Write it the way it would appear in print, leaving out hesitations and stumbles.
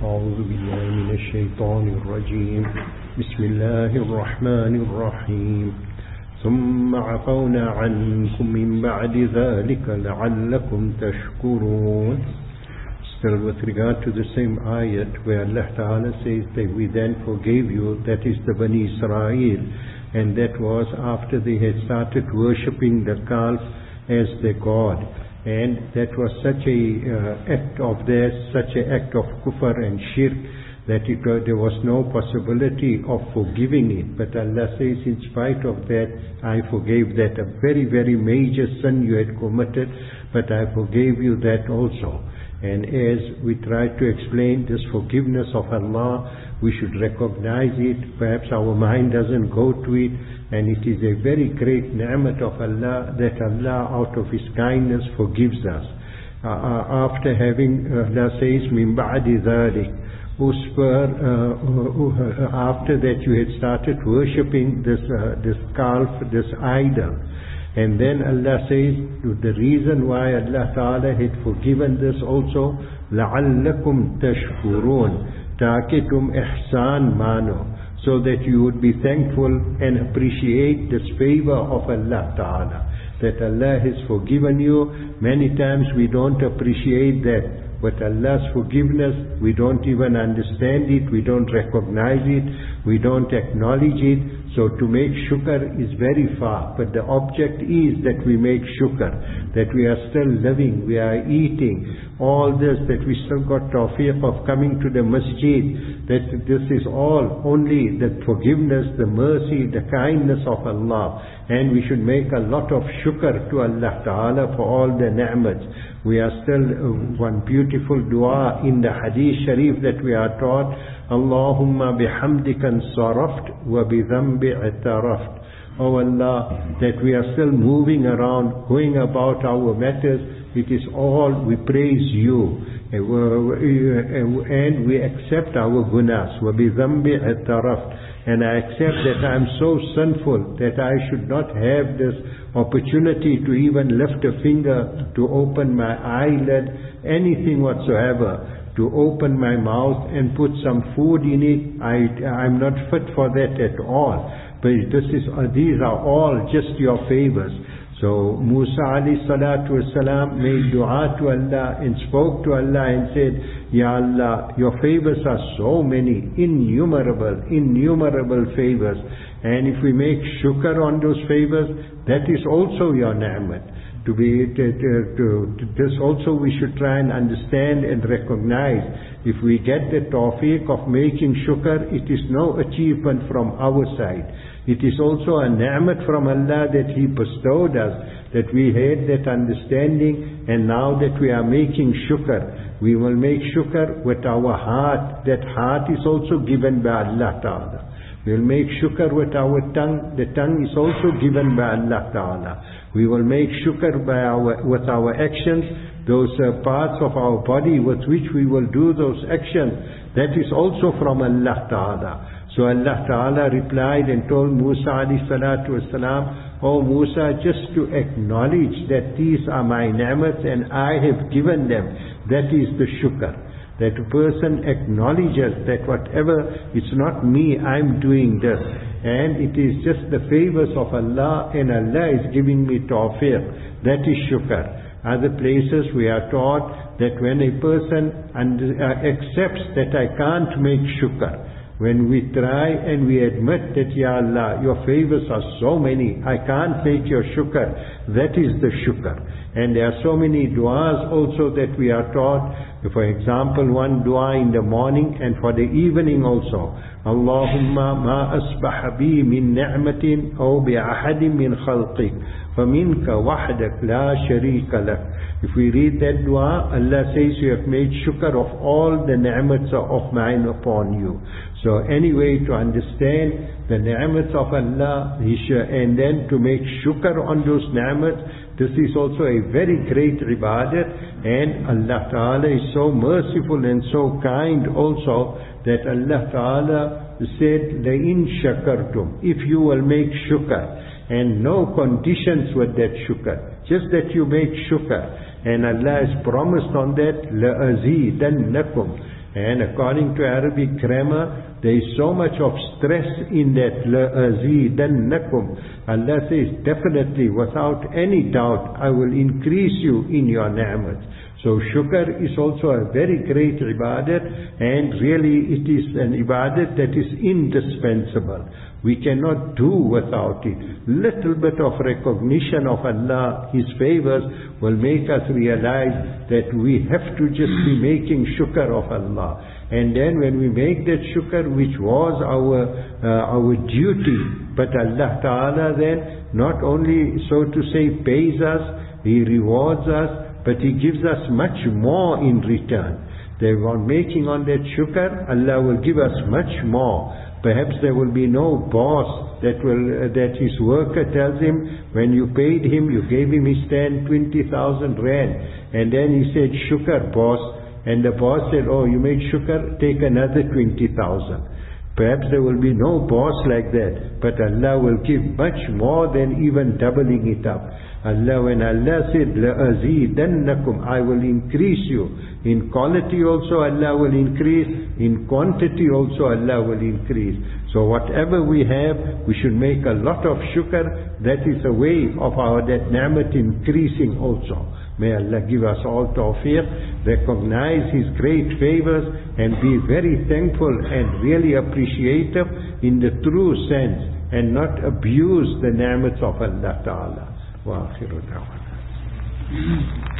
أعوذ بالله من الشيطان الرجيم بسم الله الرحمن الرحيم ثم عفونا عنكم من بعد ذلك لعلكم تشكرون. Still with regard to the same ayat where Allah Ta'ala says that we then forgave you, that is the Bani Israel, and that was after they had started worshipping the calf as their God. And that was such a act of theirs, such an act of kufr and shirk, that there was no possibility of forgiving it. But Allah says, in spite of that, I forgave that. A very, very major sin you had committed, but I forgave you that also. And as we try to explain this forgiveness of Allah, we should recognize it. Perhaps our mind doesn't go to it, and it is a very great ni'mat of Allah that Allah out of His kindness forgives us. After having, Allah says, min ba'di dhalik, after that you had started worshipping this calf, this idol. And then Allah says, the reason why Allah Ta'ala had forgiven this also, لَعَلَّكُمْ تَشْكُرُونَ تَاكِتُمْ إِحْسَان مَانُ, so that you would be thankful and appreciate this favor of Allah Ta'ala, that Allah has forgiven you. Many times we don't appreciate that. But Allah's forgiveness, we don't even understand it, we don't recognize it, we don't acknowledge it. So to make shukr is very far, but the object is that we make shukr, that we are still living, we are eating, all this, that we still got tawfiq of coming to the masjid, that this is all only the forgiveness, the mercy, the kindness of Allah. And we should make a lot of shukr to Allah Ta'ala for all the ni'mats. We are still one beautiful dua in the hadith sharif that we are taught, Allahumma bihamdika ansaraft wa bidhambi i'taraft. Oh Allah, that we are still moving around, going about our matters, it is all, we praise you. And we accept our gunas, wa bidhambi i'taraft. And I accept that I am so sinful that I should not have this opportunity to even lift a finger, to open my eyelid, anything whatsoever, to open my mouth and put some food in it. I'm not fit for that at all. But these are all just your favors. So Musa alayhi salatu wasalam made dua to Allah and spoke to Allah and said, Ya Allah, your favors are so many, innumerable favors. And if we make shukr on those favors, that is also your ni'mat. This also we should try and understand and recognize. If we get the tawfiq of making shukr, it is no achievement from our side. It is also a ni'mat from Allah that He bestowed us, that we had that understanding, and now that we are making shukr, we will make shukr with our heart. That heart is also given by Allah Ta'ala. We will make shukr with our tongue. The tongue is also given by Allah Ta'ala. We will make shukr with our actions, those parts of our body with which we will do those actions. That is also from Allah Ta'ala. So Allah Ta'ala replied and told Musa alayhi salatu wasalam, oh Musa, just to acknowledge that these are my ni'mats and I have given them, that is the shukr. That a person acknowledges that whatever, it's not me, I'm doing this. And it is just the favors of Allah, and Allah is giving me tawfiq. That is shukr. Other places we are taught that when a person accepts that I can't make shukr, when we try and we admit that, Ya Allah, your favors are so many, I can't make your shukr, that is the shukr. And there are so many du'as also that we are taught. For example, one dua in the morning and for the evening also. Allahumma ma asbaha bi min ni'matin aw bi ahadin min khalqik faminka wahdak la sharika lak. If we read that dua, Allah says you have made shukr of all the ni'mats of mine upon you. So anyway, to understand the ni'mats of Allah and then to make shukr on those ni'mats, this is also a very great ibadat, and Allah Ta'ala is so merciful and so kind also that Allah Ta'ala said, لَإِن شَكَرْتُمْ, if you will make shukr, and no conditions with that shukr, just that you make shukr, and Allah has promised on that, لَأَزِيدَنَّكُمْ, And according to Arabic grammar, there is so much of stress in that لَأَزِيدَنَّكُمْ. Allah says, definitely, without any doubt, I will increase you in your ni'mat. So shukr is also a very great ibadat, and really it is an ibadat that is indispensable. We cannot do without it. Little bit of recognition of Allah, His favors, will make us realize that we have to just be making shukr of Allah. And then when we make that shukr, which was our duty, but Allah Ta'ala then not only, so to say, pays us, He rewards us, but He gives us much more in return. On making on that shukr, Allah will give us much more. Perhaps there will be no boss that his worker tells him, when you paid him, you gave him his 20,000 rand. And then he said, shukr boss. And the boss said, oh, you made shukr, take another 20,000. Perhaps there will be no boss like that, but Allah will give much more than even doubling it up. When Allah said, لَأَزِيدَنَّكُمْ, I will increase you. In quality also Allah will increase, in quantity also Allah will increase. So whatever we have, we should make a lot of shukr. That is a way of that ni'mat increasing also. May Allah give us all tawfiq, recognize His great favors, and be very thankful and really appreciative in the true sense, and not abuse the ni'mats of Allah Ta'ala. Wa akhiru da'wana.